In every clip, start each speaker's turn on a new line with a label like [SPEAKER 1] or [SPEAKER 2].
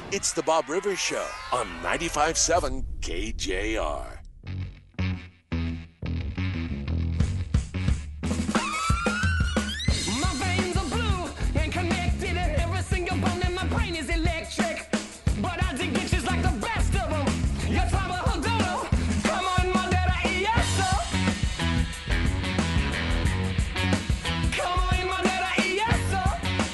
[SPEAKER 1] It's the Bob Rivers Show on 95.7 KJR.
[SPEAKER 2] My veins are blue and connected, and every single bone in my brain is electric. But I dig bitches like the best of them. Your time of Hodoro, come on, my daddy, yes, sir. Come on, my daddy, yes, sir.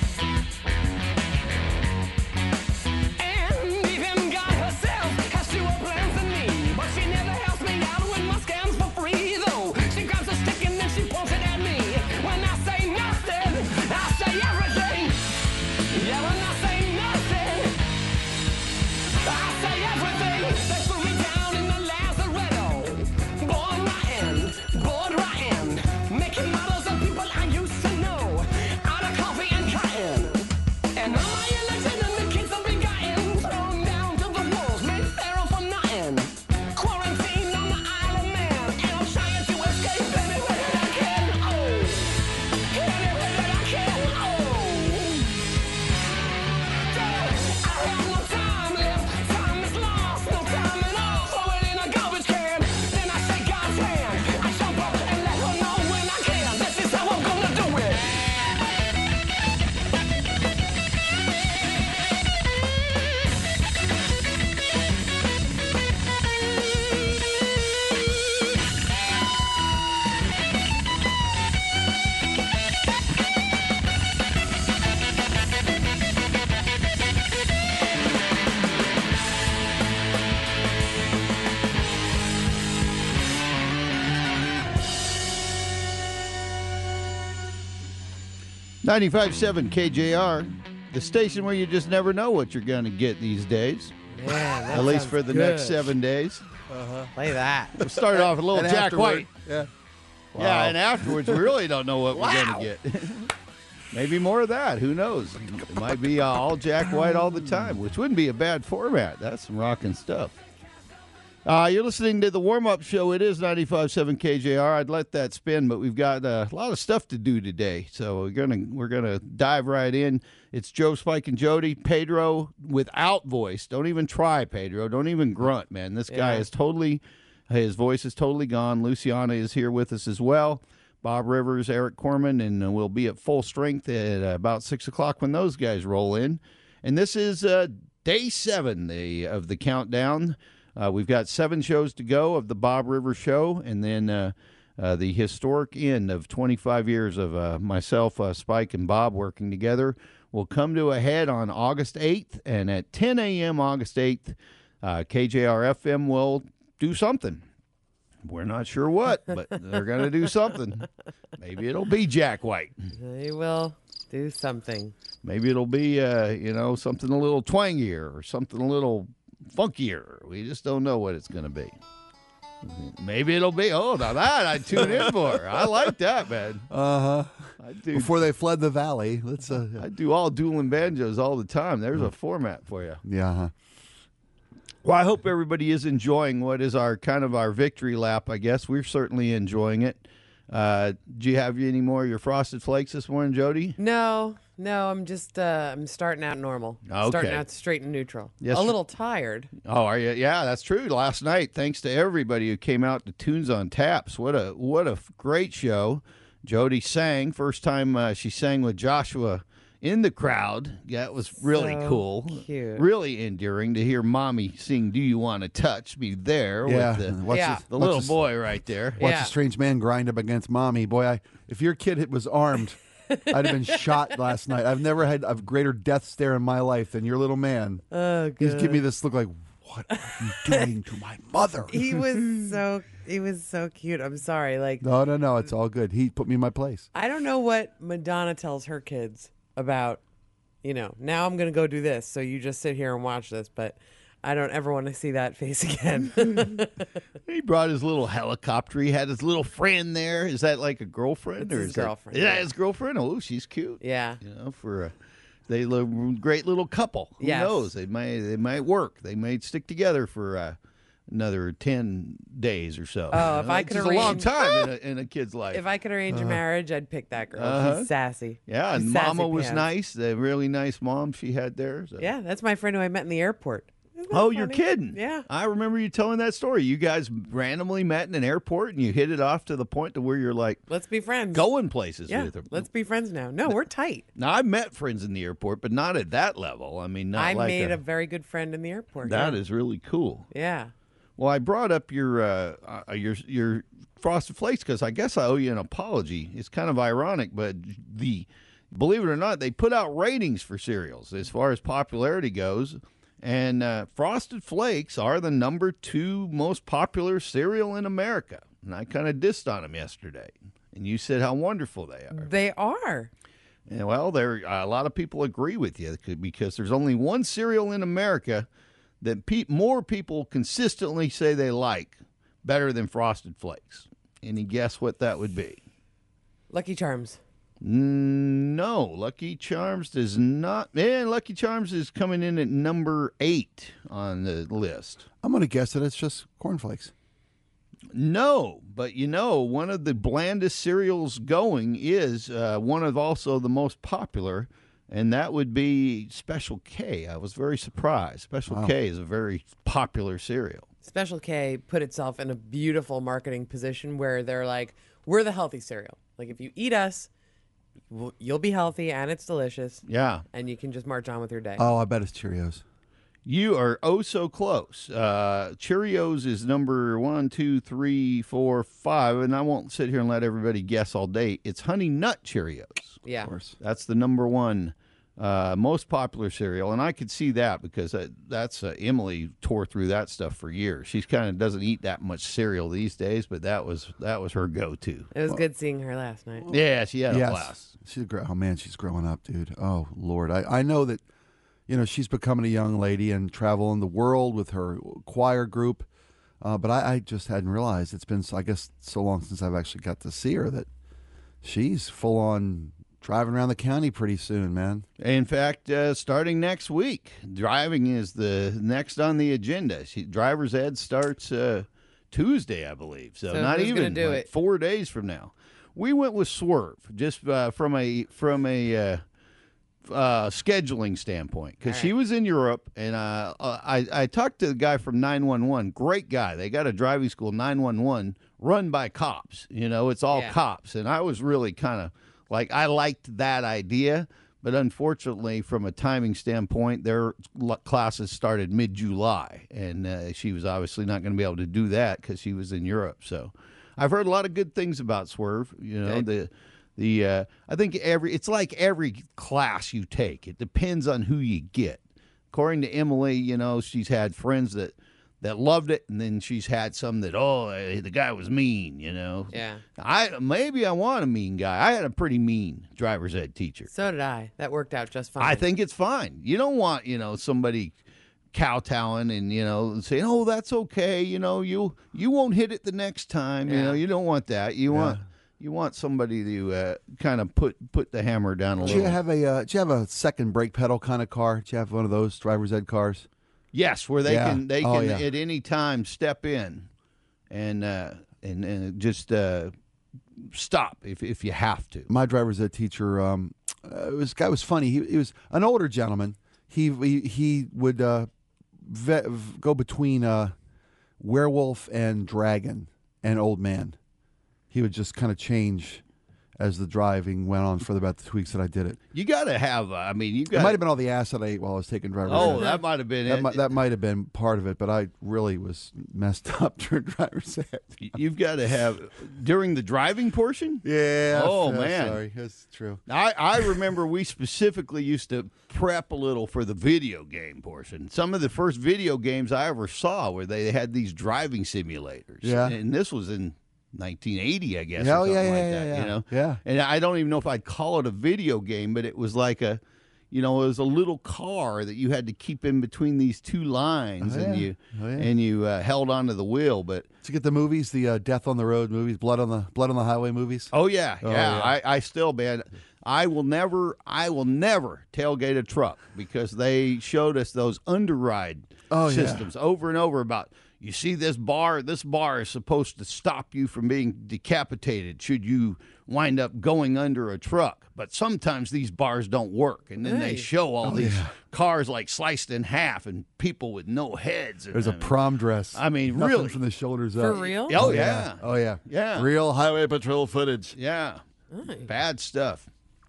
[SPEAKER 2] And even God herself has fewer plans than me, but she never helps me out with my scams for free, though. She grabs a stick and then she points it at me. When I say nothing, I say everything. Yeah, when I say nothing, I say everything. They threw me down in the lazaretto. Born rotten, making models of people I used to know. Out of coffee and cotton. And all my illegitimate kids are begotten, thrown down to the wolves, made feral for nothing. Quarantined on the Isle of Man, and I'm trying to escape any way that I can. Oh, any way that I can. Oh, I have no time left. Time is lost, no time at all. Throw it in a garbage can. Then I shake God's hand. I jump up and let her know when I can. This is how I'm gonna do it.
[SPEAKER 3] 95.7 KJR, the station where you just never know what you're going to get these days,
[SPEAKER 4] Man, that
[SPEAKER 3] at least
[SPEAKER 4] sounds
[SPEAKER 3] for the
[SPEAKER 4] good.
[SPEAKER 3] next 7 days.
[SPEAKER 4] Play that.
[SPEAKER 3] We'll start off with a little
[SPEAKER 5] And
[SPEAKER 3] Jack
[SPEAKER 5] afterward-
[SPEAKER 3] White.
[SPEAKER 5] Yeah.
[SPEAKER 3] Yeah, and afterwards, we really don't know what we're going to get. Maybe more of that. Who knows? It might be all Jack White all the time, which wouldn't be a bad format. That's some rocking stuff. You're listening to the warm-up show. It is 95.7 KJR. I'd let that spin, but we've got a lot of stuff to do today, so we're gonna dive right in. It's Joe, Spike, and Jody. Pedro without voice. Don't even try, Pedro. Don't even grunt, man. This guy is totally, his voice is totally gone. Luciana is here with us as well. Bob Rivers, Eric Corman, and we'll be at full strength at about 6 o'clock when those guys roll in. And this is day 7 of the countdown. We've got 7 shows to go of the Bob Rivers Show, and then the historic end of 25 years of myself, Spike, and Bob working together will come to a head on August 8th, and at 10 a.m. August 8th, KJR-FM will do something. We're not sure what, but they're going to do something. Maybe it'll be Jack White.
[SPEAKER 4] They will do something.
[SPEAKER 3] Maybe it'll be, something a little twangier or something a little funkier. We just don't know what it's going to be. Maybe it'll be, now that I'd tune in for. I like that, man.
[SPEAKER 5] Uh-huh.
[SPEAKER 3] I do.
[SPEAKER 5] Before they fled the valley. Let's
[SPEAKER 3] I do all dueling banjos all the time. There's a format for you.
[SPEAKER 5] yeah. Uh-huh.
[SPEAKER 3] Well, I hope everybody is enjoying what is our victory lap, I guess. We're certainly enjoying it. Do you have any more of your Frosted Flakes this morning, Jody?
[SPEAKER 4] No, I'm just I'm starting out normal.
[SPEAKER 3] Okay.
[SPEAKER 4] Starting out straight and neutral.
[SPEAKER 3] Yes,
[SPEAKER 4] a
[SPEAKER 3] sir.
[SPEAKER 4] little tired.
[SPEAKER 3] Oh, are you? Yeah, that's true. Last night, thanks to everybody who came out to Tunes on Taps. What a great show. Jody sang. First time she sang with Joshua in the crowd. That was really
[SPEAKER 4] So
[SPEAKER 3] cool.
[SPEAKER 4] cute.
[SPEAKER 3] Really endearing to hear Mommy sing "Do You Want to Touch Me" there
[SPEAKER 5] Yeah.
[SPEAKER 3] with
[SPEAKER 5] Watch
[SPEAKER 4] Yeah.
[SPEAKER 5] this-
[SPEAKER 3] the
[SPEAKER 5] watch
[SPEAKER 3] little
[SPEAKER 5] this-
[SPEAKER 3] boy right there.
[SPEAKER 5] Watch
[SPEAKER 4] Yeah.
[SPEAKER 5] a strange man grind up against mommy. Boy, if your kid was armed, I'd have been shot last night. I've never had a greater death stare in my life than your little man.
[SPEAKER 4] Oh,
[SPEAKER 5] He just give me this look like, what are you doing to my mother?
[SPEAKER 4] He was so cute. I'm sorry. Like
[SPEAKER 5] No, it's all good. He put me in my place.
[SPEAKER 4] I don't know what Madonna tells her kids about, now I'm going to go do this. So you just sit here and watch this, but I don't ever want to see that face again.
[SPEAKER 3] He brought his little helicopter. He had his little friend there. Is that like a girlfriend?
[SPEAKER 4] It's
[SPEAKER 3] or
[SPEAKER 4] his
[SPEAKER 3] is that-
[SPEAKER 4] girlfriend,
[SPEAKER 3] Yeah,
[SPEAKER 4] yeah.
[SPEAKER 3] his girlfriend. Oh, she's cute.
[SPEAKER 4] Yeah.
[SPEAKER 3] For they look great little couple. Who
[SPEAKER 4] Yes.
[SPEAKER 3] knows? They might work. They might stick together for another 10 days or so.
[SPEAKER 4] Oh, if I could
[SPEAKER 3] It's a long
[SPEAKER 4] arrange-
[SPEAKER 3] time in a kid's life.
[SPEAKER 4] If I could arrange a marriage, I'd pick that girl. She's sassy.
[SPEAKER 3] Yeah,
[SPEAKER 4] She's
[SPEAKER 3] and
[SPEAKER 4] sassy
[SPEAKER 3] Mama was
[SPEAKER 4] pants.
[SPEAKER 3] nice. The really nice mom she had there. So.
[SPEAKER 4] Yeah, that's my friend who I met in the airport. Isn't that
[SPEAKER 3] Oh, you're
[SPEAKER 4] funny?
[SPEAKER 3] kidding.
[SPEAKER 4] Yeah.
[SPEAKER 3] I remember you telling that story. You guys randomly met in an airport and you hit it off to the point to where you're like
[SPEAKER 4] Let's be friends.
[SPEAKER 3] going places
[SPEAKER 4] Yeah,
[SPEAKER 3] with her.
[SPEAKER 4] let's be friends now. No, we're tight.
[SPEAKER 3] Now, I've met friends in the airport, but not at that level. I mean, not
[SPEAKER 4] I
[SPEAKER 3] like
[SPEAKER 4] made a very good friend in the airport.
[SPEAKER 3] That
[SPEAKER 4] yeah.
[SPEAKER 3] is really cool.
[SPEAKER 4] Yeah.
[SPEAKER 3] Well, I brought up your Frosted Flakes because I guess I owe you an apology. It's kind of ironic, but believe it or not, they put out ratings for cereals as far as popularity goes, and Frosted Flakes are the number 2 most popular cereal in America. And I kind of dissed on them yesterday, and you said how wonderful they are.
[SPEAKER 4] They are.
[SPEAKER 3] And, well, a lot of people agree with you because there's only one cereal in America that more people consistently say they like better than Frosted Flakes. Any guess what that would be?
[SPEAKER 4] Lucky Charms.
[SPEAKER 3] No, Lucky Charms does not. Man, Lucky Charms is coming in at number 8 on the list.
[SPEAKER 5] I'm going to guess that it's just cornflakes.
[SPEAKER 3] No, but one of the blandest cereals going is one of also the most popular, and that would be Special K. I was very surprised. Special K is a very popular cereal.
[SPEAKER 4] Special K put itself in a beautiful marketing position where they're like, we're the healthy cereal. Like, if you eat us, you'll be healthy and it's delicious.
[SPEAKER 3] Yeah.
[SPEAKER 4] And you can just march on with your day.
[SPEAKER 5] Oh, I bet it's Cheerios.
[SPEAKER 3] You are oh so close. Cheerios is number 1, 2, 3, 4, 5, and I won't sit here and let everybody guess all day. It's Honey Nut Cheerios.
[SPEAKER 4] Yeah.
[SPEAKER 5] Of course.
[SPEAKER 3] That's the number 1 most popular cereal, and I could see that because that's Emily tore through that stuff for years. She kind of doesn't eat that much cereal these days, but that was her go-to.
[SPEAKER 4] It was good seeing her last night.
[SPEAKER 3] Yeah, she had a
[SPEAKER 5] Yes.
[SPEAKER 3] blast.
[SPEAKER 5] Oh, man, she's growing up, dude. Oh, Lord. I know that, she's becoming a young lady and traveling the world with her choir group, but I just hadn't realized it's been, I guess, so long since I've actually got to see her that she's full-on driving around the county pretty soon, man.
[SPEAKER 3] In fact, starting next week, driving is the next on the agenda. Driver's ed starts Tuesday, I believe. So not
[SPEAKER 4] who's gonna
[SPEAKER 3] even
[SPEAKER 4] do
[SPEAKER 3] like
[SPEAKER 4] it?
[SPEAKER 3] 4 days from now. We went with Swerve just from a scheduling standpoint because she was in Europe, and I talked to the guy from 911. Great guy. They got a driving school, 911, run by cops. It's all
[SPEAKER 4] Yeah.
[SPEAKER 3] cops, and I was really kind of like I liked that idea. But unfortunately, from a timing standpoint, their classes started mid-July, and she was obviously not going to be able to do that because she was in Europe. So I've heard a lot of good things about Swerve. I think it's like every class you take. It depends on who you get. According to Emily, she's had friends that loved it, and then she's had some that the guy was mean.
[SPEAKER 4] Yeah.
[SPEAKER 3] I want a mean guy. I had a pretty mean driver's ed teacher.
[SPEAKER 4] So did I. That worked out just fine.
[SPEAKER 3] I think it's fine. You don't want somebody kowtowing and saying, "Oh, that's okay." You won't hit it the next time.
[SPEAKER 4] Yeah.
[SPEAKER 3] You don't want that. You want somebody to kind of put the hammer down a
[SPEAKER 5] Did
[SPEAKER 3] little.
[SPEAKER 5] you have a second brake pedal kind of car? Did you have one of those driver's ed cars?
[SPEAKER 3] Yes, where they
[SPEAKER 5] Yeah.
[SPEAKER 3] can
[SPEAKER 5] Oh, yeah.
[SPEAKER 3] at any time step in and just stop if you have to.
[SPEAKER 5] My driver's ed teacher, this guy was funny. He was an older gentleman. He would go between werewolf and dragon and old man. He would just kind of change as the driving went on for about the 2 weeks that I did it.
[SPEAKER 3] You got to have.
[SPEAKER 5] It might have been all the acid I ate while I was taking driver's
[SPEAKER 3] Oh,
[SPEAKER 5] ed.
[SPEAKER 3] that might have been it.
[SPEAKER 5] That might have been part of it, but I really was messed up during driver's ed.
[SPEAKER 3] You've got to have during the driving portion.
[SPEAKER 5] Yeah.
[SPEAKER 3] Oh, man.
[SPEAKER 5] Sorry, that's true.
[SPEAKER 3] I remember we specifically used to prep a little for the video game portion. Some of the first video games I ever saw where they had these driving simulators.
[SPEAKER 5] Yeah.
[SPEAKER 3] And this was in 1980, I guess.
[SPEAKER 5] Yeah,
[SPEAKER 3] or something
[SPEAKER 5] yeah,
[SPEAKER 3] like
[SPEAKER 5] yeah,
[SPEAKER 3] that,
[SPEAKER 5] yeah, yeah.
[SPEAKER 3] And I don't even know if I'd call it a video game, but it was like it was a little car that you had to keep in between these two lines, and you held onto the wheel. But
[SPEAKER 5] Did you get the movies, the Death on the Road movies, Blood on the Highway movies?
[SPEAKER 3] oh yeah.
[SPEAKER 5] yeah.
[SPEAKER 3] I still, man, I will never tailgate a truck because they showed us those underride systems over and over about, you see this bar is supposed to stop you from being decapitated should you wind up going under a truck. But sometimes these bars don't work. And then they show all these cars like sliced in half and people with no heads.
[SPEAKER 5] There's a prom dress.
[SPEAKER 3] I mean,
[SPEAKER 5] Nothing
[SPEAKER 3] really.
[SPEAKER 5] from the shoulders
[SPEAKER 4] For
[SPEAKER 5] up.
[SPEAKER 4] real?
[SPEAKER 3] Oh, yeah.
[SPEAKER 5] Oh, yeah.
[SPEAKER 3] Yeah.
[SPEAKER 5] Real highway patrol footage.
[SPEAKER 3] Yeah.
[SPEAKER 4] Nice.
[SPEAKER 3] Bad stuff.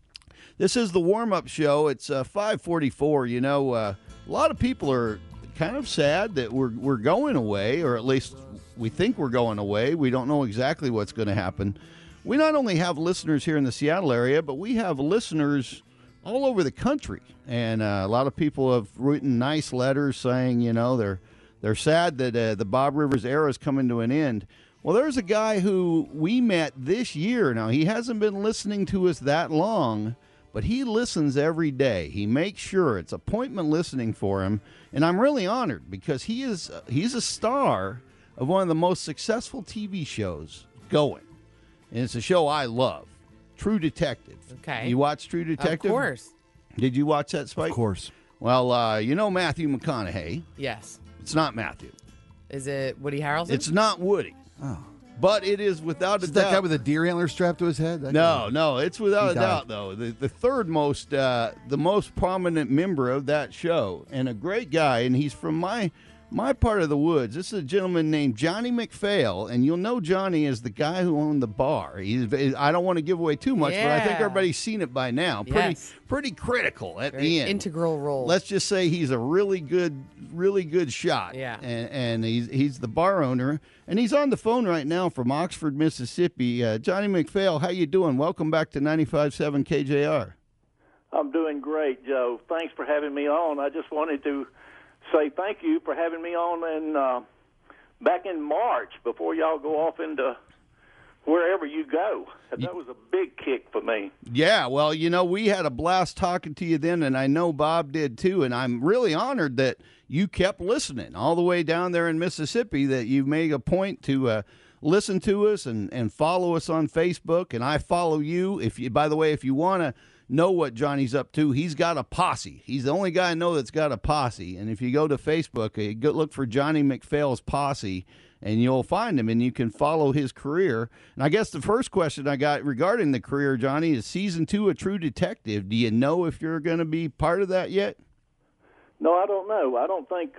[SPEAKER 3] This is the warm-up show. It's 5:44. You know, a lot of people are kind of sad that we're going away, or at least we think we're going away. We don't know exactly what's going to happen. We not only have listeners here in the Seattle area, but we have listeners all over the country. And a lot of people have written nice letters saying, you know, they're sad that the Bob Rivers era is coming to an end. Well, there's a guy who we met this year. Now, he hasn't been listening to us that long, but he listens every day. He makes sure it's appointment listening for him. And I'm really honored because he's a star of one of the most successful TV shows going. And it's a show I love, True Detective.
[SPEAKER 4] Okay.
[SPEAKER 3] You watch True Detective?
[SPEAKER 4] Of course.
[SPEAKER 3] Did you watch that, Spike?
[SPEAKER 5] Of course.
[SPEAKER 3] Well, you know Matthew McConaughey.
[SPEAKER 4] Yes.
[SPEAKER 3] It's not Matthew.
[SPEAKER 4] Is it Woody Harrelson?
[SPEAKER 3] It's not Woody.
[SPEAKER 5] Oh.
[SPEAKER 3] But it is without a
[SPEAKER 5] Is
[SPEAKER 3] doubt.
[SPEAKER 5] that guy with a deer antler strapped to his head? That
[SPEAKER 3] No,
[SPEAKER 5] guy?
[SPEAKER 3] no, it's without
[SPEAKER 5] He
[SPEAKER 3] a
[SPEAKER 5] died.
[SPEAKER 3] doubt, though. The third most, the most prominent member of that show, and a great guy, and he's from my part of the woods. This is a gentleman named Johnny McPhail, and you'll know Johnny as the guy who owned the bar. I don't want to give away too much, but I think
[SPEAKER 4] Yeah.
[SPEAKER 3] everybody's seen it by now.
[SPEAKER 4] Yes.
[SPEAKER 3] Pretty critical at
[SPEAKER 4] Very
[SPEAKER 3] the end.
[SPEAKER 4] integral role.
[SPEAKER 3] Let's just say he's a really good shot.
[SPEAKER 4] Yeah.
[SPEAKER 3] And he's the bar owner, and he's on the phone right now from Oxford, Mississippi. Johnny McPhail, how you doing? Welcome back to 95.7 KJR.
[SPEAKER 6] I'm doing great, Joe. Thanks for having me on. I just wanted to say thank you for having me on back in March before y'all go off into wherever you go. That was a big kick for me.
[SPEAKER 3] Yeah, well, you know, we had a blast talking to you then, and I know Bob did too, and I'm really honored that you kept listening all the way down there in Mississippi, that you made a point to listen to us and follow us on Facebook, and I follow you. By the way, if you want to know what Johnny's up to, he's got a posse. He's the only guy I know that's got a posse, and if you go to Facebook, look for Johnny McPhail's posse, and you'll find him, and you can follow his career. And I guess the first question I got regarding the career, Johnny, is season 2 of True Detective. Do you know if you're going to be part of that yet?
[SPEAKER 6] No, I don't know. I don't think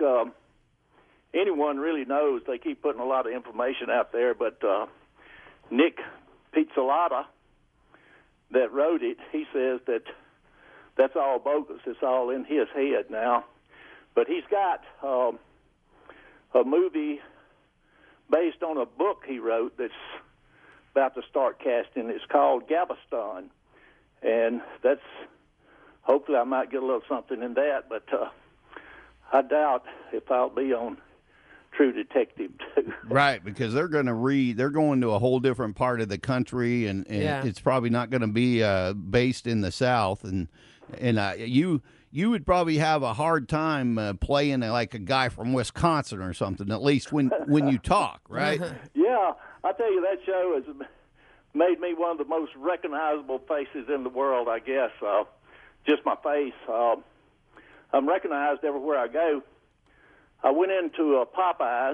[SPEAKER 6] anyone really knows. They keep putting a lot of information out there, but Nick Pizzolatto, that wrote it, he says that that's all bogus. It's all in his head now. But he's got a movie based on a book he wrote that's about to start casting. It's called Galveston, and that's hopefully I might get a little something in that, but I doubt if I'll be on True Detective too.
[SPEAKER 3] Right, because they're going to a whole different part of the country, and
[SPEAKER 4] Yeah.
[SPEAKER 3] it's probably not going to be based in the South, and you would probably have a hard time playing like a guy from Wisconsin or something, at least when you talk, right?
[SPEAKER 6] Yeah, I tell you, that show has made me one of the most recognizable faces in the world, I guess. Just my face. I'm recognized everywhere I go. I went into Popeyes.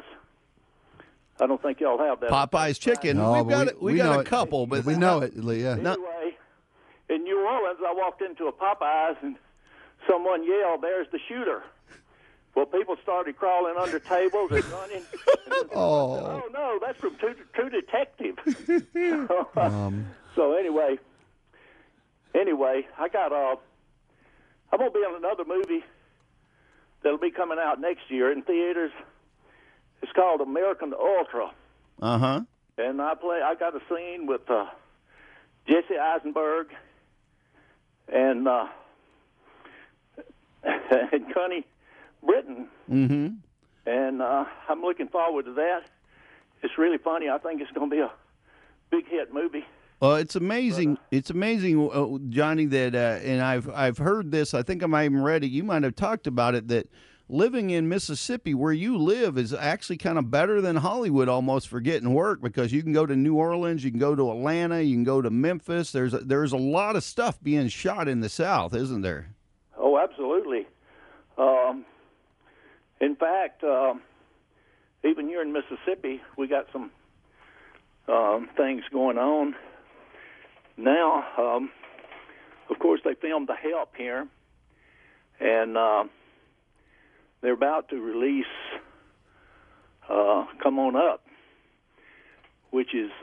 [SPEAKER 6] I don't think y'all have that.
[SPEAKER 3] Popeye's chicken.
[SPEAKER 5] No,
[SPEAKER 3] We've
[SPEAKER 5] but
[SPEAKER 3] got
[SPEAKER 5] we
[SPEAKER 3] we got
[SPEAKER 5] know
[SPEAKER 3] a
[SPEAKER 5] it.
[SPEAKER 3] couple, but
[SPEAKER 5] We know it, Lee, yeah.
[SPEAKER 6] Anyway, in New Orleans, I walked into a Popeyes and someone yelled, "There's the shooter." Well, people started crawling under tables and running. And then someone said, "Oh no, that's from True Detective." So anyway, I got I'm gonna be on another movie that'll be coming out next year in theaters. It's called American Ultra.
[SPEAKER 3] Uh-huh.
[SPEAKER 6] And I got a scene with Jesse Eisenberg and Connie Britton.
[SPEAKER 3] Mm-hmm.
[SPEAKER 6] And I'm looking forward to that. It's really funny. I think it's going to be a big hit movie.
[SPEAKER 3] Well, it's amazing. It's amazing, Johnny. That and I've heard this. I think I might even read it. You might have talked about it. That living in Mississippi where you live is actually kind of better than Hollywood almost for getting work, because you can go to New Orleans, you can go to Atlanta, you can go to Memphis. There's a lot of stuff being shot in the South, isn't there?
[SPEAKER 6] Oh, absolutely. In fact, even here in Mississippi, we got some things going on now. Of course, they filmed The Help here, and they're about to release Come On Up, which is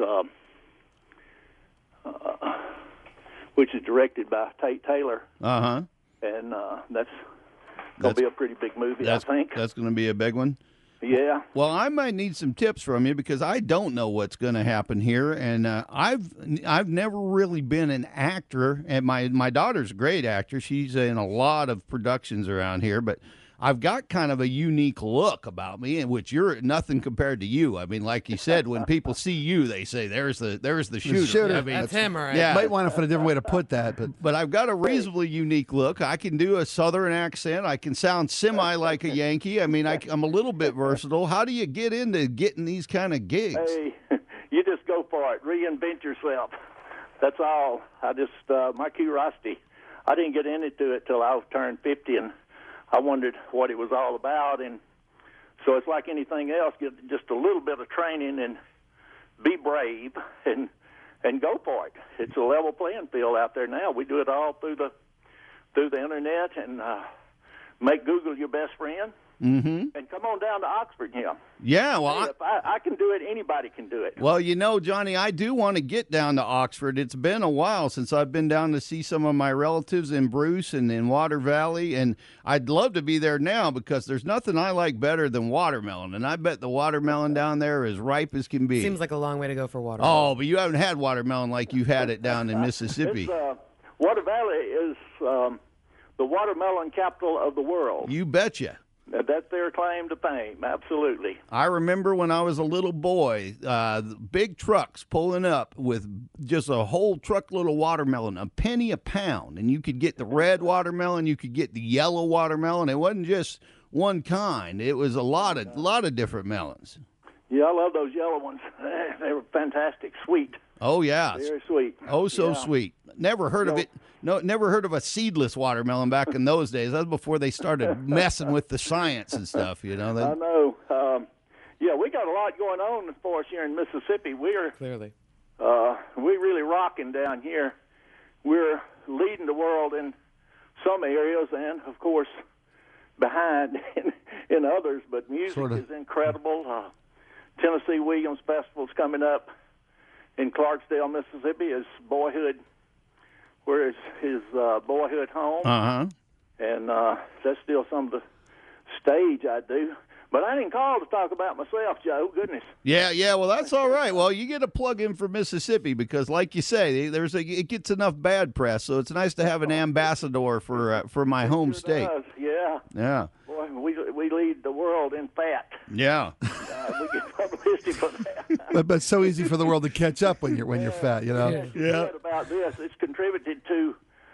[SPEAKER 6] directed by Tate Taylor.
[SPEAKER 3] Uh-huh.
[SPEAKER 6] And that's going to be a pretty big movie, I think.
[SPEAKER 3] That's going to be a big one.
[SPEAKER 6] Yeah.
[SPEAKER 3] Well, I might need some tips from you because I don't know what's going to happen here, and I've never really been an actor. And my daughter's a great actor; she's in a lot of productions around here. But I've got kind of a unique look about me, in which you're nothing compared to you. I mean, like you said, when people see you, they say, "There's the shooter."
[SPEAKER 5] shooter.
[SPEAKER 3] I mean,
[SPEAKER 4] That's him, all right.
[SPEAKER 3] Yeah.
[SPEAKER 5] Might want to find a different way to put that,
[SPEAKER 3] But I've got a reasonably unique look. I can do a Southern accent. I can sound semi like a Yankee. I mean, I'm a little bit versatile. How do you get into getting these kind of gigs?
[SPEAKER 6] Hey, you just go for it. Reinvent yourself. That's all. I just, my curiosity, I didn't get into it till I turned 50, and I wondered what it was all about. And so it's like anything else, get just a little bit of training and be brave and go for it. It's a level playing field out there now. We do it all through the internet, and make Google your best friend. Mm-hmm. And come on down to Oxford here.
[SPEAKER 3] Yeah, well,
[SPEAKER 6] If I can do it, anybody can do it.
[SPEAKER 3] well, Johnny, I do want to get down to Oxford. It's been a while since I've been down to see some of my relatives in Bruce and in Water Valley, and I'd love to be there now because there's nothing I like better than watermelon, and I bet the watermelon down there is ripe as can be.
[SPEAKER 4] Seems like a long way to go for water.
[SPEAKER 3] Oh, but you haven't had watermelon like you've had it down in Mississippi.
[SPEAKER 6] Water Valley is the watermelon capital of the world.
[SPEAKER 3] You betcha.
[SPEAKER 6] That's their claim to fame, absolutely.
[SPEAKER 3] I remember when I was a little boy, big trucks pulling up with just a whole truckload of watermelon, a penny a pound. And you could get the red watermelon, you could get the yellow watermelon. It wasn't just one kind. It was a lot of different melons.
[SPEAKER 6] Yeah, I love those yellow ones. They were fantastic, sweet.
[SPEAKER 3] Oh, yeah.
[SPEAKER 6] Very sweet.
[SPEAKER 3] Oh, so
[SPEAKER 6] Yeah.
[SPEAKER 3] sweet. Never heard of it. No, never heard of a seedless watermelon back in those days. That was before they started messing with the science and stuff,
[SPEAKER 6] I know. Yeah, we got a lot going on for us here in Mississippi. We're
[SPEAKER 4] Clearly.
[SPEAKER 6] really rocking down here. We're leading the world in some areas, and of course behind in others. But music is incredible. Tennessee Williams Festival's coming up in Clarksdale, Mississippi. His boyhood, where is his boyhood home.
[SPEAKER 3] Uh-huh.
[SPEAKER 6] And that's still some of the stage I do. But I didn't call to talk about myself, Joe. Goodness.
[SPEAKER 3] Yeah. Well, that's all right. Well, you get a plug in for Mississippi because, like you say, it gets enough bad press. So it's nice to have an ambassador for my home state.
[SPEAKER 6] Does. Yeah.
[SPEAKER 3] Yeah.
[SPEAKER 6] Boy, we lead the world in fat.
[SPEAKER 3] Yeah.
[SPEAKER 6] We get publicity for that.
[SPEAKER 5] but it's so easy for the world to catch up when you're fat, you know.
[SPEAKER 3] Yeah.
[SPEAKER 6] About this, it's contributed to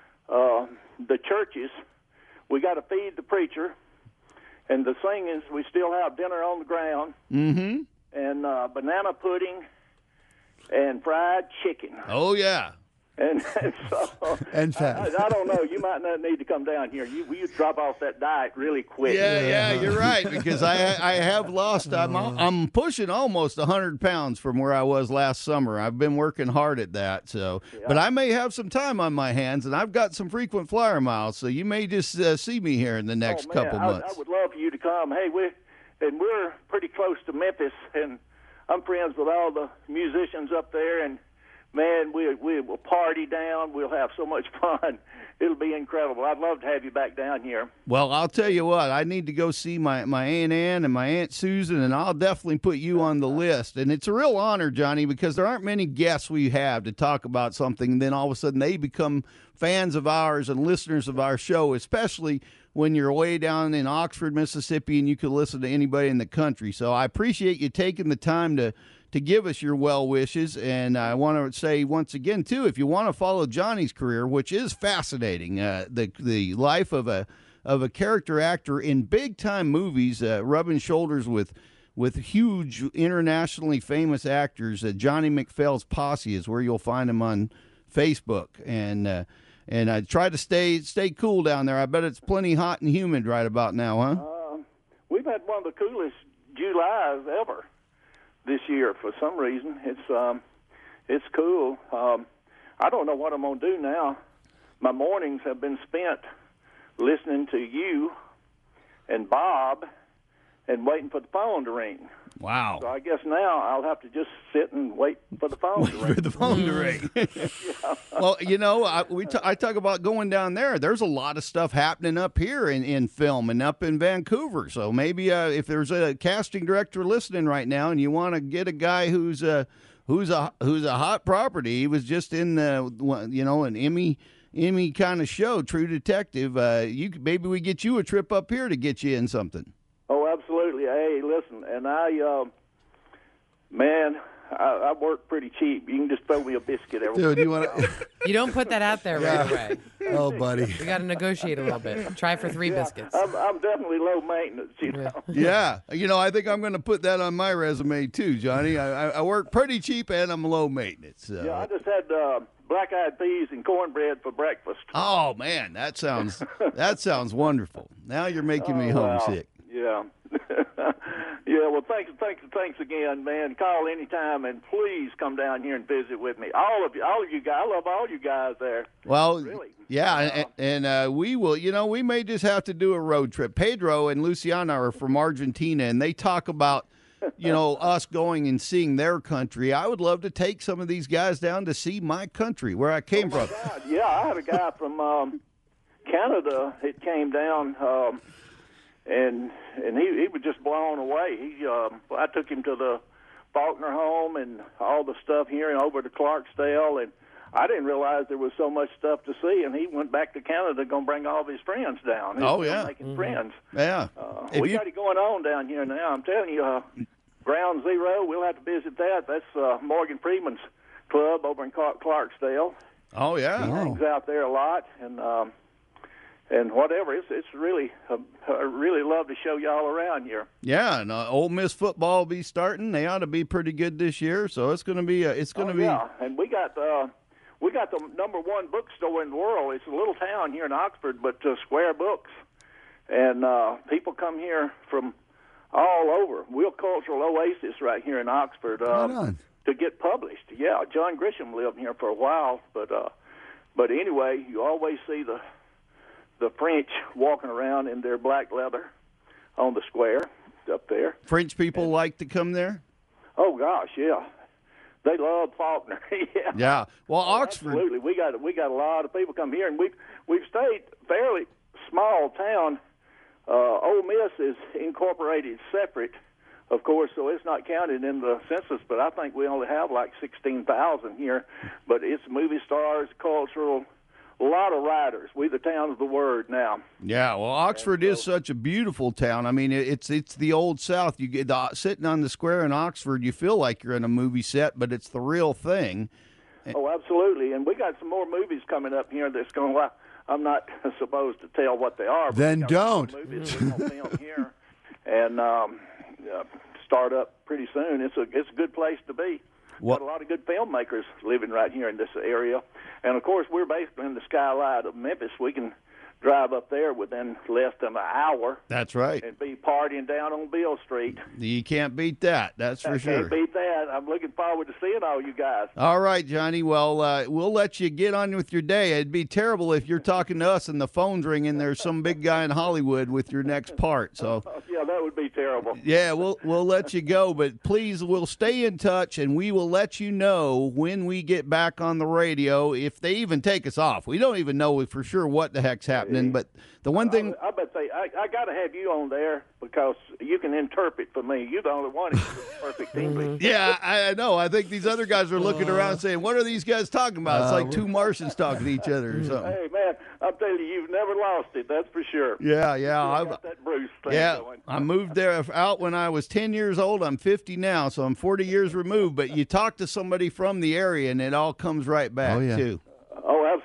[SPEAKER 6] the churches. We got to feed the preacher, and the singings. We still have dinner on the ground, and banana pudding, and fried chicken.
[SPEAKER 3] Oh yeah.
[SPEAKER 6] And so,
[SPEAKER 5] And fat.
[SPEAKER 6] I don't know. You might not need to come down here. You drop off that diet really quick.
[SPEAKER 3] Yeah, you're right because I have lost. I'm pushing almost 100 pounds from where I was last summer. I've been working hard at that. So, but I may have some time on my hands, and I've got some frequent flyer miles. So you may just see me here in the next couple months.
[SPEAKER 6] I would love for you to come. Hey, we're pretty close to Memphis, and I'm friends with all the musicians up there, and man, we will party down. We'll have so much fun. It'll be incredible. I'd love to have you back down here.
[SPEAKER 3] Well, I'll tell you what. I need to go see my Aunt Ann and my Aunt Susan, and I'll definitely put you on the list. And it's a real honor, Johnny, because there aren't many guests we have to talk about something, and then all of a sudden they become fans of ours and listeners of our show, especially when you're way down in Oxford, Mississippi, and you can listen to anybody in the country. So I appreciate you taking the time to give us your well wishes. And I want to say once again, too, if you want to follow Johnny's career, which is fascinating, the life of a of a character actor in big time movies, rubbing shoulders with huge internationally famous actors. Johnny McPhail's Posse is where you'll find him on Facebook, and I try to stay cool down there. I bet it's plenty hot and humid right about now, huh?
[SPEAKER 6] We've had one of the coolest Julys ever this year. For some reason, it's cool. I don't know what I'm gonna do now. My mornings have been spent listening to you and Bob and waiting for the phone to ring.
[SPEAKER 3] Wow.
[SPEAKER 6] So I guess now I'll have to just sit and wait for the phone to ring.
[SPEAKER 3] For the phone to ring. Well, I talk about going down there. There's a lot of stuff happening up here in film and up in Vancouver. So maybe if there's a casting director listening right now and you want to get a guy who's a hot property, he was just in an Emmy kind of show, True Detective. Maybe we get you a trip up here to get you in something.
[SPEAKER 6] Oh, absolutely. Hey, listen, and I work pretty cheap. You can just throw me a biscuit every
[SPEAKER 5] Dude, you want to?
[SPEAKER 4] You don't put that out there right away.
[SPEAKER 5] Oh, buddy.
[SPEAKER 4] We got to negotiate a little bit. Try for 3 biscuits.
[SPEAKER 6] I'm definitely low maintenance, you know.
[SPEAKER 3] Yeah. I think I'm going to put that on my resume too, Johnny. I work pretty cheap and I'm low maintenance.
[SPEAKER 6] Yeah, I just had black-eyed peas and cornbread for breakfast.
[SPEAKER 3] Oh man, that sounds wonderful. Now you're making me homesick.
[SPEAKER 6] Yeah. Yeah, well, thanks again, man. Call anytime, and please come down here and visit with me. All of you guys. I love all you guys there.
[SPEAKER 3] Well,
[SPEAKER 6] really.
[SPEAKER 3] Yeah, and we will. We may just have to do a road trip. Pedro and Luciana are from Argentina, and they talk about, us going and seeing their country. I would love to take some of these guys down to see my country, where I came from.
[SPEAKER 6] God. Yeah, I had a guy from Canada. It came down. And he was just blown away. I took him to the Faulkner home and all the stuff here and over to Clarksdale, and I didn't realize there was so much stuff to see. And he went back to Canada, going to bring all of his friends down. Making friends.
[SPEAKER 3] Yeah,
[SPEAKER 6] we got it going on down here now. I'm telling you, Ground Zero. We'll have to visit that. That's Morgan Freeman's club over in Clarksdale.
[SPEAKER 3] Oh yeah,
[SPEAKER 6] he hangs out there a lot, and whatever. It's really, I really love to show y'all around here.
[SPEAKER 3] Yeah, and Ole Miss football will be starting. They ought to be pretty good this year, so it's going to be.
[SPEAKER 6] Yeah, and we got the #1 bookstore in the world. It's a little town here in Oxford, but Square Books, and people come here from all over. We're a cultural oasis right here in Oxford to get published. Yeah, John Grisham lived here for a while, but anyway, you always see the French walking around in their black leather on the square up there.
[SPEAKER 3] French people like to come there?
[SPEAKER 6] Oh gosh, yeah. They love Faulkner. Yeah.
[SPEAKER 3] Yeah. Well, Oxford.
[SPEAKER 6] Absolutely. We got a lot of people come here, and we've stayed fairly small town. Ole Miss is incorporated separate, of course, so it's not counted in the census, but I think we only have like 16,000 here. But it's movie stars, cultural, a lot of writers. We the town of the word now.
[SPEAKER 3] Yeah, well, Oxford is such a beautiful town. I mean, it's the old South. You get sitting on the square in Oxford, you feel like you're in a movie set, but it's the real thing.
[SPEAKER 6] Oh, absolutely. And we got some more movies coming up here that's going. Well, I'm not supposed to tell what they are. But
[SPEAKER 5] then don't.
[SPEAKER 6] Movies we're going to film here and start up pretty soon. It's a good place to be. Got a lot of good filmmakers living right here in this area. And, of course, we're basically in the skyline of Memphis. We can drive up there within less than an hour.
[SPEAKER 3] That's right.
[SPEAKER 6] And be partying down on Beale Street.
[SPEAKER 3] You can't beat that. That's for sure.
[SPEAKER 6] Can't beat that. I'm looking forward to seeing all you guys.
[SPEAKER 3] All right, Johnny. Well, we'll let you get on with your day. It'd be terrible if you're talking to us and the phone's ringing. There's some big guy in Hollywood with your next part. So
[SPEAKER 6] yeah, that would be terrible.
[SPEAKER 3] Yeah, we'll let you go, but please, we'll stay in touch, and we will let you know when we get back on the radio, if they even take us off. We don't even know for sure what the heck's happening, but the one thing...
[SPEAKER 6] I bet I got to have you on there because you can interpret for me. You're the only one who speaks perfect English.
[SPEAKER 3] Yeah, I know. I think these other guys are looking around saying, what are these guys talking about? It's like two Martians talking to each other or something.
[SPEAKER 6] Hey, man, I'm telling you, you've never lost it. That's for sure.
[SPEAKER 3] Yeah.
[SPEAKER 6] I've got that Bruce thing going.
[SPEAKER 3] I moved there out when I was 10 years old. I'm 50 now, so I'm 40 years removed. But you talk to somebody from the area, and it all comes right back, too.
[SPEAKER 6] Oh, absolutely.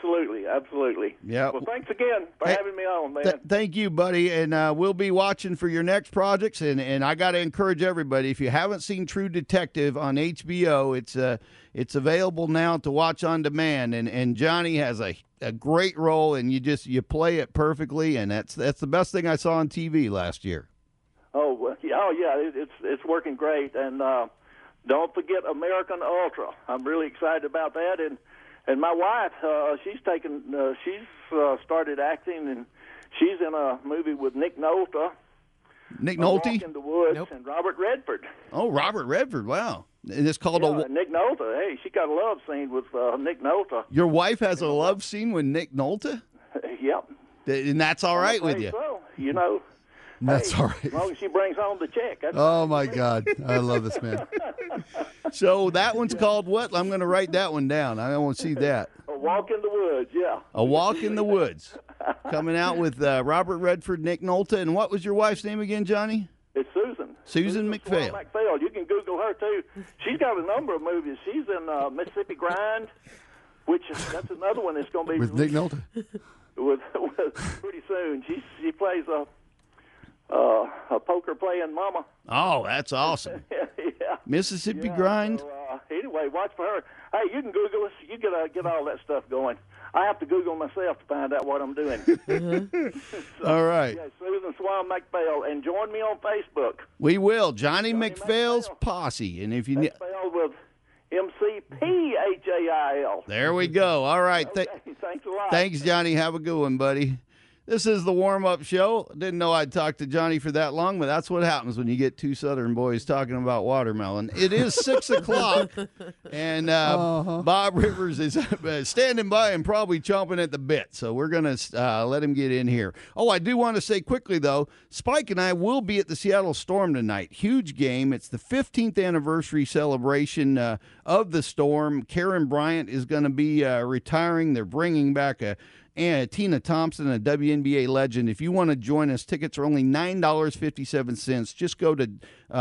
[SPEAKER 6] Absolutely.
[SPEAKER 3] Yeah.
[SPEAKER 6] Well, thanks again for
[SPEAKER 3] Hey,
[SPEAKER 6] having me on, man.
[SPEAKER 3] Thank you, buddy. And we'll be watching for your next projects. And I got to encourage everybody, if you haven't seen True Detective on HBO, it's available now to watch on demand. And Johnny has a great role, and you play it perfectly. And that's the best thing I saw on TV last year.
[SPEAKER 6] Oh, well, yeah, it's working great. And don't forget American Ultra. I'm really excited about that. And my wife, she's started acting, and she's in a movie with Nick Nolte.
[SPEAKER 3] Nick
[SPEAKER 6] A Walk
[SPEAKER 3] Nolte?
[SPEAKER 6] in the Woods,
[SPEAKER 4] Nope.
[SPEAKER 6] and Robert Redford.
[SPEAKER 3] Oh, Robert Redford. Wow. And it's called
[SPEAKER 6] Nick Nolte. Hey, she got a love scene with Nick Nolte.
[SPEAKER 3] Your wife has a love scene with Nick Nolte?
[SPEAKER 6] Yep.
[SPEAKER 3] And that's all right with
[SPEAKER 6] Afraid
[SPEAKER 3] you?
[SPEAKER 6] So, you know.
[SPEAKER 5] That's
[SPEAKER 6] hey,
[SPEAKER 5] all right.
[SPEAKER 6] As long as she brings home the check. That's
[SPEAKER 5] Oh, my God. I love this man.
[SPEAKER 3] So that one's called what? I'm going to write that one down. I want to see that.
[SPEAKER 6] A Walk in the Woods, yeah.
[SPEAKER 3] A Walk in the Woods. Coming out with Robert Redford, Nick Nolte. And what was your wife's name again, Johnny?
[SPEAKER 6] It's Susan.
[SPEAKER 3] Susan McPhail.
[SPEAKER 6] McPhail. You can Google her, too. She's got a number of movies. She's in Mississippi Grind, that's another one that's going to be
[SPEAKER 5] With Nick Nolte.
[SPEAKER 6] with pretty soon. She plays a poker-playing mama.
[SPEAKER 3] Oh, that's awesome.
[SPEAKER 6] Yeah.
[SPEAKER 3] Mississippi Grind.
[SPEAKER 6] So, anyway, watch for her. Hey, you can Google us. You get all that stuff going. I have to Google myself to find out what I'm doing.
[SPEAKER 3] All right.
[SPEAKER 6] Yeah, Susan Swan McPhail, and join me on Facebook.
[SPEAKER 3] We will. Johnny
[SPEAKER 6] Johnny
[SPEAKER 3] McPhail's
[SPEAKER 6] McPhail.
[SPEAKER 3] Posse. And if you need.
[SPEAKER 6] McPhail with McPhail.
[SPEAKER 3] There we go. All right.
[SPEAKER 6] Okay, thanks a lot.
[SPEAKER 3] Thanks, Johnny. Have a good one, buddy. This is the warm-up show. Didn't know I'd talk to Johnny for that long, but that's what happens when you get two Southern boys talking about watermelon. It is 6 o'clock, and Bob Rivers is standing by and probably chomping at the bit, so we're going to let him get in here. Oh, I do want to say quickly, though, Spike and I will be at the Seattle Storm tonight. Huge game. It's the 15th anniversary celebration of the Storm. Karen Bryant is going to be retiring. They're bringing back and Tina Thompson, a WNBA legend. If you want to join us, tickets are only $9.57. Just go to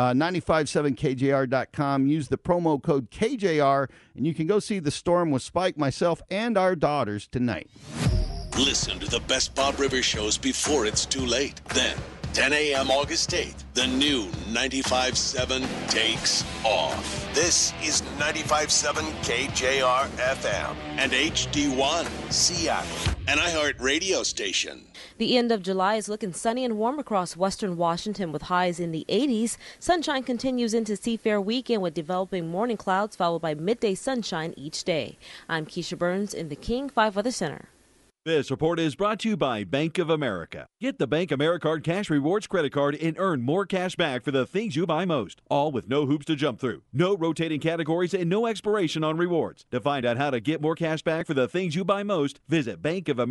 [SPEAKER 3] 957kjr.com, use the promo code KJR, and you can go see the Storm with Spike, myself, and our daughters tonight.
[SPEAKER 1] Listen to the best Bob Rivers shows before it's too late. Then, 10 a.m. August 8th, the new 95.7 takes off. This is 95.7 KJR FM and HD1 Seattle, an iHeart radio station.
[SPEAKER 7] The end of July is looking sunny and warm across western Washington with highs in the 80s. Sunshine continues into Seafair weekend with developing morning clouds followed by midday sunshine each day. I'm Keisha Burns in the King 5 Weather Center.
[SPEAKER 8] This report is brought to you by Bank of America. Get the Bank AmeriCard Cash Rewards credit card and earn more cash back for the things you buy most. All with no hoops to jump through, no rotating categories, and no expiration on rewards. To find out how to get more cash back for the things you buy most, visit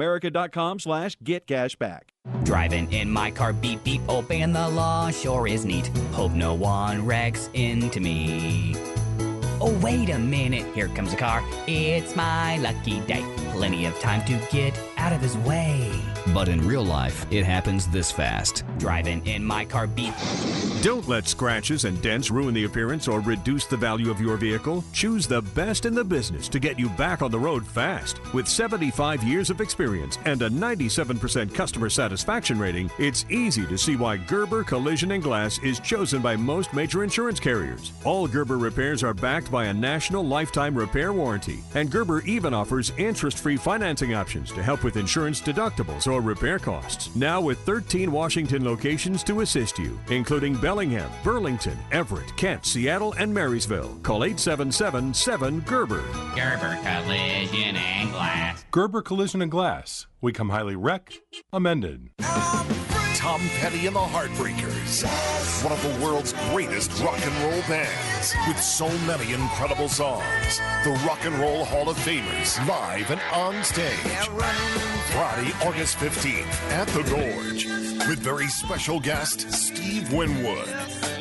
[SPEAKER 8] bankofamerica.com/getcashback.
[SPEAKER 9] Driving in my car, beep, beep, obeying the law sure is neat. Hope no one wrecks into me. Oh, wait a minute, here comes a car. It's my lucky day. Plenty of time to get out of his way.
[SPEAKER 10] But in real life, it happens this fast.
[SPEAKER 9] Driving in my car, beep.
[SPEAKER 11] Don't let scratches and dents ruin the appearance or reduce the value of your vehicle. Choose the best in the business to get you back on the road fast. With 75 years of experience and a 97% customer satisfaction rating, it's easy to see why Gerber Collision and Glass is chosen by most major insurance carriers. All Gerber repairs are backed by a national lifetime repair warranty, and Gerber even offers interest-free financing options to help with insurance deductibles or repair costs. Now with 13 Washington locations to assist you, including Bellingham, Burlington, Everett, Kent, Seattle, and Marysville. Call 877-7-GERBER.
[SPEAKER 9] Gerber Collision and Glass.
[SPEAKER 11] Gerber Collision and Glass. We come highly wrecked, amended.
[SPEAKER 1] Tom Petty and the Heartbreakers, one of the world's greatest rock and roll bands, with so many incredible songs. The Rock and Roll Hall of Famers, live and on stage. Friday, August 15th at the Gorge, with very special guest Steve Winwood.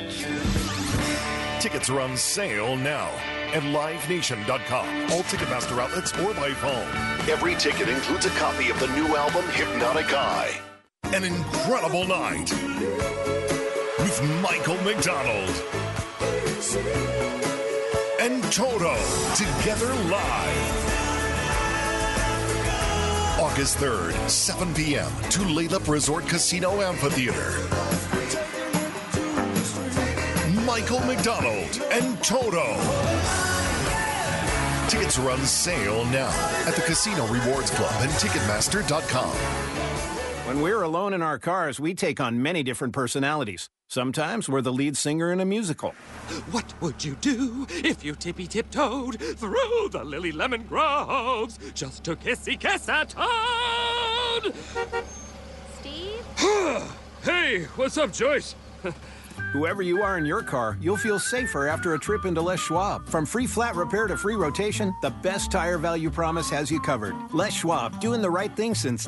[SPEAKER 1] Tickets are on sale now at livenation.com, all Ticketmaster outlets, or by phone. Every ticket includes a copy of the new album Hypnotic Eye. An incredible night with Michael McDonald and Toto together live. August 3rd, 7 p.m. to Lathrop Resort Casino Amphitheater. Michael McDonald and Toto. Tickets are on sale now at the Casino Rewards Club and Ticketmaster.com.
[SPEAKER 12] When we're alone in our cars, we take on many different personalities. Sometimes we're the lead singer in a musical.
[SPEAKER 13] What would you do if you tippy-tiptoed through the lily lemon groves just to kiss a toad?
[SPEAKER 14] Steve?
[SPEAKER 13] Hey, what's up, Joyce?
[SPEAKER 12] Whoever you are in your car, you'll feel safer after a trip into Les Schwab. From free flat repair to free rotation, the best tire value promise has you covered. Les Schwab, doing the right thing since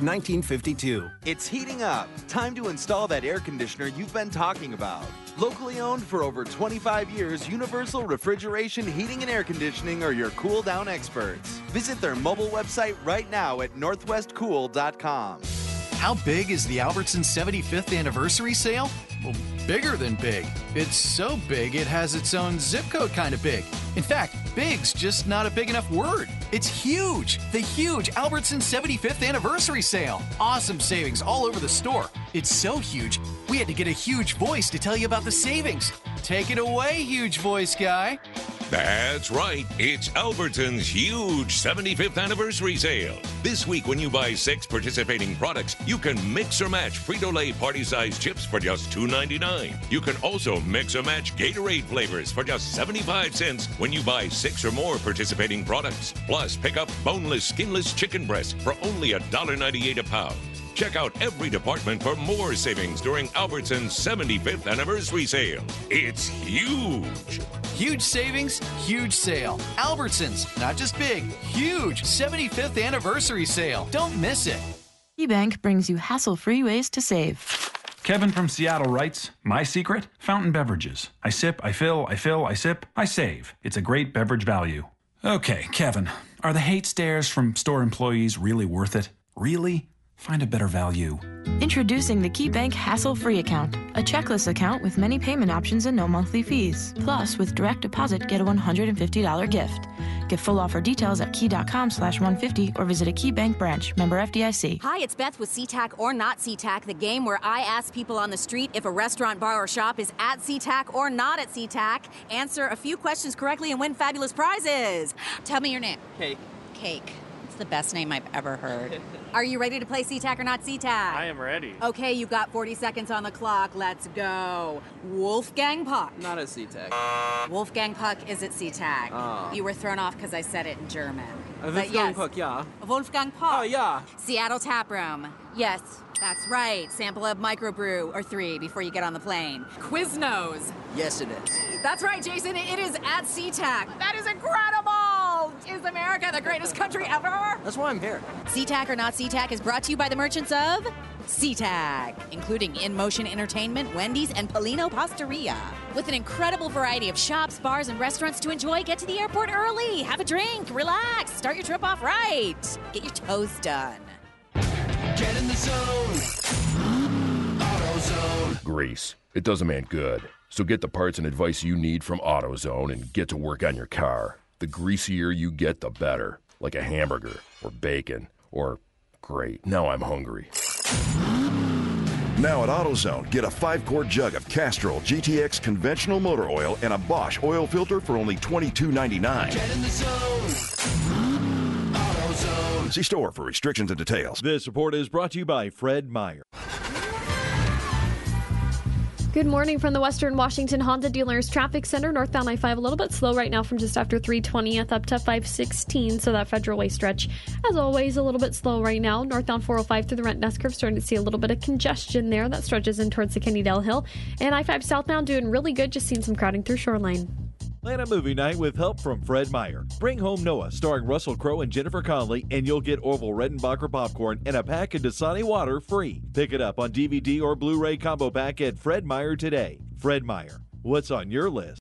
[SPEAKER 12] 1952.
[SPEAKER 15] It's heating up. Time to install that air conditioner you've been talking about. Locally owned for over 25 years, Universal Refrigeration, Heating, and Air Conditioning are your cool down experts. Visit their mobile website right now at northwestcool.com.
[SPEAKER 16] How big is the Albertsons 75th anniversary sale? Well, bigger than big. It's so big it has its own zip code kind of big. In fact, big's just not a big enough word. It's huge. The huge Albertsons 75th anniversary sale. Awesome savings all over the store. It's so huge, we had to get a huge voice to tell you about the savings. Take it away, huge voice guy.
[SPEAKER 17] That's right. It's Albertsons' huge 75th anniversary sale. This week, when you buy 6 participating products, you can mix or match Frito-Lay party-sized chips for just $2.99. You can also mix or match Gatorade flavors for just 75 cents when you buy 6 or more participating products. Plus, pick up boneless, skinless chicken breasts for only $1.98 a pound. Check out every department for more savings during Albertsons' 75th anniversary sale. It's huge.
[SPEAKER 16] Huge savings, huge sale. Albertsons, not just big, huge 75th anniversary sale. Don't miss it.
[SPEAKER 18] KeyBank brings you hassle-free ways to save.
[SPEAKER 19] Kevin from Seattle writes, my secret? Fountain beverages. I sip, I fill, I fill, I sip, I save. It's a great beverage value. Okay, Kevin, are the hate stares from store employees really worth it? Really? Find a better value.
[SPEAKER 18] Introducing the KeyBank Hassle-Free Account, a checklist account with many payment options and no monthly fees. Plus, with direct deposit, get a $150 gift. Get full offer details at key.com/150 or visit a KeyBank branch. Member FDIC.
[SPEAKER 14] Hi, it's Beth with SeaTac or not SeaTac, the game where I ask people on the street if a restaurant, bar, or shop is at SeaTac or not at SeaTac. Answer a few questions correctly and win fabulous prizes. Tell me your name.
[SPEAKER 20] Cake.
[SPEAKER 14] Cake. It's the best name I've ever heard. Are you ready to play SeaTac or not SeaTac?
[SPEAKER 20] I am ready.
[SPEAKER 14] Okay, you've got 40 seconds on the clock. Let's go. Wolfgang Puck.
[SPEAKER 20] Not at SeaTac.
[SPEAKER 14] Wolfgang Puck is at SeaTac.
[SPEAKER 20] Oh.
[SPEAKER 14] You were thrown off because I said it in German.
[SPEAKER 20] Wolfgang Puck, yeah.
[SPEAKER 14] Wolfgang Puck.
[SPEAKER 20] Oh, yeah.
[SPEAKER 14] Seattle Tap Room. Yes, that's right. Sample a microbrew or 3 before you get on the plane. Quiznos.
[SPEAKER 20] Yes, it is.
[SPEAKER 14] That's right, Jason. It is at SeaTac. That is incredible. Is America the greatest country ever?
[SPEAKER 20] That's why I'm here.
[SPEAKER 14] SeaTac or not SeaTac is brought to you by the merchants of SeaTac, including In Motion Entertainment, Wendy's, and Polino Pastaria. With an incredible variety of shops, bars, and restaurants to enjoy, get to the airport early, have a drink, relax, start your trip off right. Get your toes done.
[SPEAKER 2] Get in the zone. AutoZone.
[SPEAKER 21] Grease. It does a man good. So get the parts and advice you need from AutoZone and get to work on your car. The greasier you get, the better. Like a hamburger or bacon or, great, now I'm hungry.
[SPEAKER 22] Now at AutoZone, get a 5-quart jug of Castrol GTX conventional motor oil and a Bosch oil filter for only $22.99.
[SPEAKER 2] Get in the zone. AutoZone.
[SPEAKER 22] See store for restrictions and details.
[SPEAKER 8] This report is brought to you by Fred Meyer.
[SPEAKER 23] Good morning from the Western Washington Honda Dealers Traffic Center. Northbound I-5 a little bit slow right now from just after 320th up to 516. So that Federal Way stretch, as always, a little bit slow right now. Northbound 405 through the Renton curve, starting to see a little bit of congestion there. That stretches in towards the Kennydale Hill. And I-5 southbound doing really good, just seeing some crowding through Shoreline.
[SPEAKER 8] Plan a movie night with help from Fred Meyer. Bring Home Noah, starring Russell Crowe and Jennifer Connelly, and you'll get Orville Redenbacher popcorn and a pack of Dasani water free. Pick it up on DVD or Blu-ray combo pack at Fred Meyer today. Fred Meyer, what's on your list?